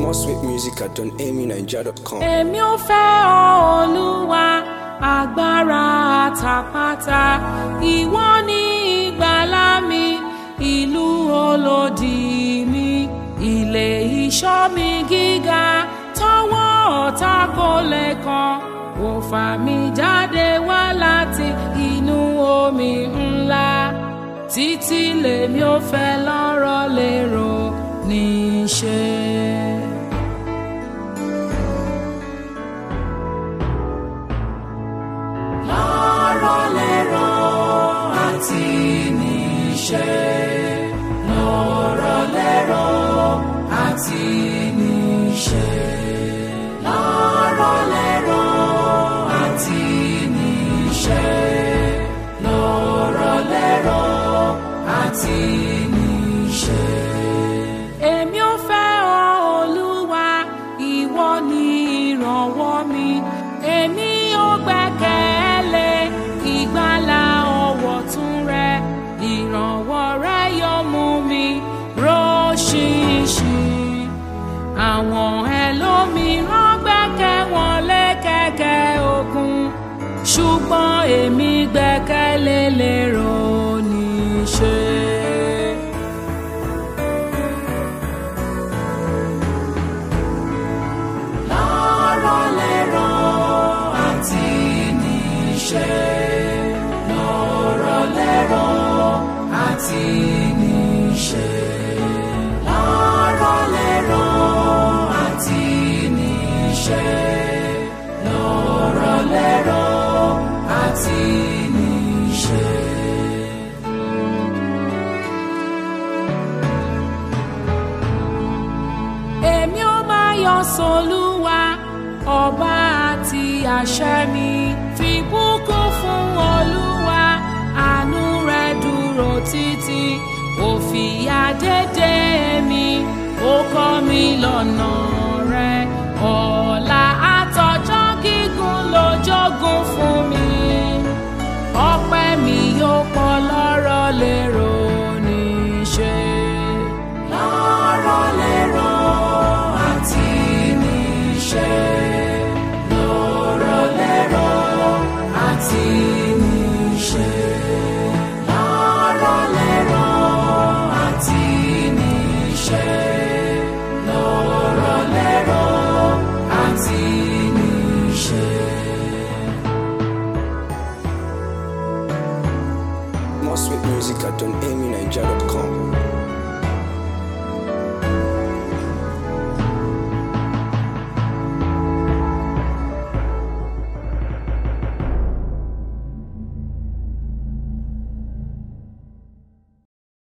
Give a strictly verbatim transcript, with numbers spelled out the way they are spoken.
More sweet music at don amy naija dot com. Èmi ò fẹ́ ọ Olúwa, agbára àtàpàtà, ìwọ ni ìgbàlà mi, ìlú olódì mi, ilé ìṣọ́ mi gíga, tọ́wọ́ ọ̀tá kò lè kàn, ó fà mí jáde wá láti inú omi ńlá, títí lèmi ò fẹ́ lọ́rọ̀ lérò níṣẹ́. Lọ́rọ̀ lérò àti níṣẹ́, lọ́rọ̀ lérò àti níṣẹ́, lọ́rọ̀ lérò àti níṣẹ́, lọ́rọ̀ lérò àti níṣẹ́. Èmi ò fẹ́ ọ Olúwa, ìwọ ni ìrànwọ́ mi, èmi ò gbẹ́kẹ̀lé ìgbàlà ọwọ́ tún rẹ, ìrànwọ́ rẹ yóò mú mi ró ṣinṣin. Àwọn ẹlòmíràn gbẹ́kẹ̀ wọn lé kẹ̀kẹ́ òkun, ṣùgbọ́n èmi gbẹ́kẹ̀lé lérò níṣẹ́. Lọ́rọ̀ lérò àti níṣẹ́, lọ́rọ̀ lérò àti níṣẹ́, lọ́rọ̀ lérò àti níṣẹ́, lọ́rọ̀ lérò àti níṣẹ́. Èmi ò máa yọ̀ sọ́lúwa, ọba àti àṣẹ mi, fi bùkún fún Olúwa, àánú rẹ̀ dúró títí, ó fìyà dédé mi, ó kọ́ mi lọ́nà rẹ̀, ọ̀la àtọjọ́ gígùn ló jogún fún mi, ọpẹ́ mi yóò pọ̀ lọ́rọ̀ lérò níṣẹ́. Lọ́rọ̀ lérò àti níṣẹ́, lọ́rọ̀ lérò àti níṣẹ́, lọ́rọ̀ lérò àti níṣẹ́, lọ́rọ̀ lérò àti níṣẹ́. More sweet music at don amy naija dot com.